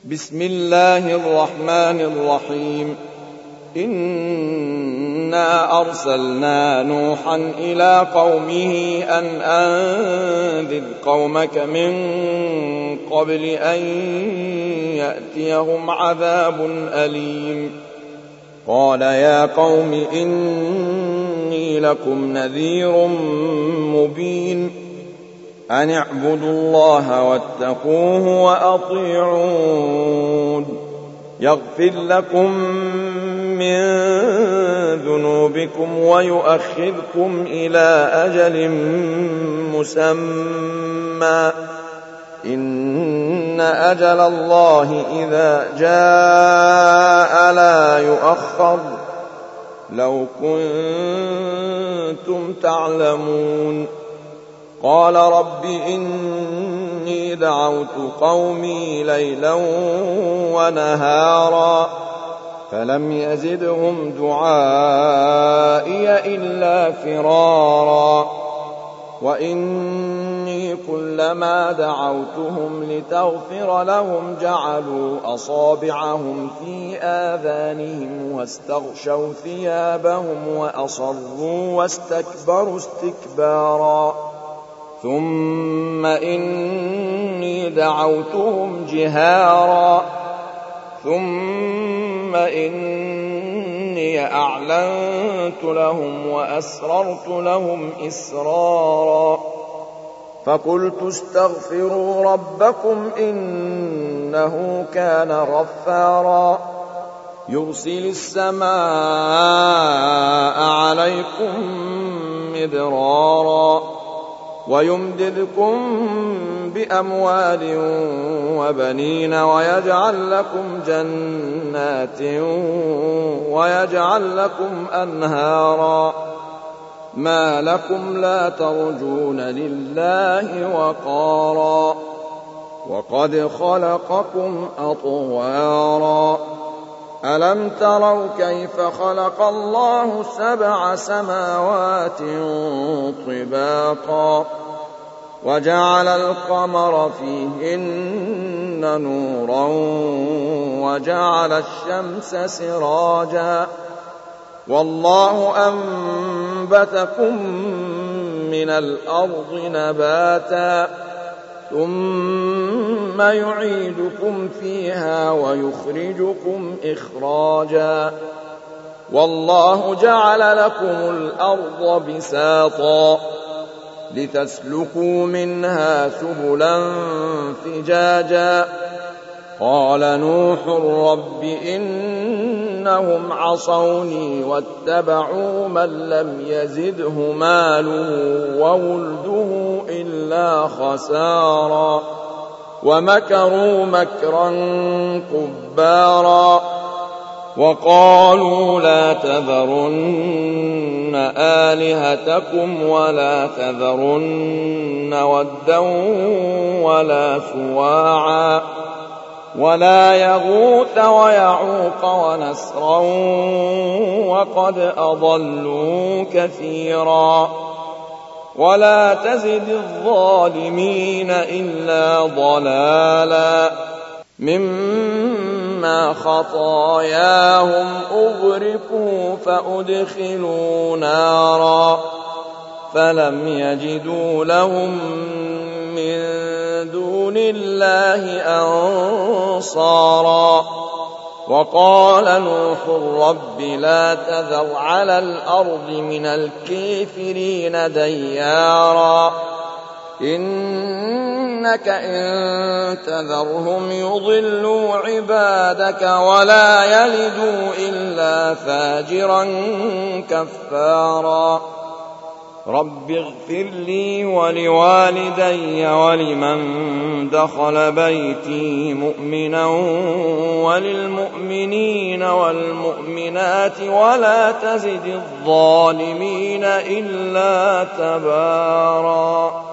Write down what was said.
بسم الله الرحمن الرحيم. إنا أرسلنا نوحا إلى قومه أن أنذر قومك من قبل أن يأتيهم عذاب أليم. قال يا قوم إني لكم نذير مبين أن اعبدوا الله واتقوه وأطيعون يغفر لكم من ذنوبكم ويؤخركم إلى أجل مسمى إن أجل الله إذا جاء لا يؤخر لو كنتم تعلمون. قال رب إني دعوت قومي ليلا ونهارا فلم يزدهم دعائي إلا فرارا وإني كلما دعوتهم لتغفر لهم جعلوا أصابعهم في آذانهم واستغشوا ثيابهم وأصروا واستكبروا استكبارا ثم إني دعوتهم جهارا ثم إني أعلنت لهم وأسررت لهم إسرارا فقلت استغفروا ربكم إنه كان غفارا يرسل السماء عليكم مدرارا ويمددكم بأموال وبنين ويجعل لكم جنات ويجعل لكم أنهارا ما لكم لا ترجون لله وقارا وقد خلقكم أطوارا ألم تروا كيف خلق الله 7 سماوات طباقا وجعل القمر فيهن نورا وجعل الشمس سراجا والله أنبتكم من الأرض نباتا ثم يعيدكم فيها ويخرجكم إخراجا والله جعل لكم الأرض بساطا لتسلكوا منها سبلا فجاجا قال نوح رب إنهم عصوني واتبعوا من لم يزده ماله وولده إلا خسارا ومكروا مكرا كبارا وقالوا لا تذرن آلهتكم ولا تذرن ودا ولا سواعا ولا يغوث ويعوق ونسرا وقد أضلوا كثيرا ولا تزد الظالمين إلا ضلالا مما خطاياهم أغرقوا فأدخلوا نارا فلم يجدوا لهم من دون الله أنصارا وقال نوح رب لا تذر على الأرض من الكافرين ديارا إنك إن تذرهم يضلوا عبادك ولا يلدوا إلا فاجرا كفارا رب اغفر لي ولوالدي ولمن دخل بيتي مؤمنا وللمؤمنين والمؤمنات ولا تزد الظالمين إلا تبارا.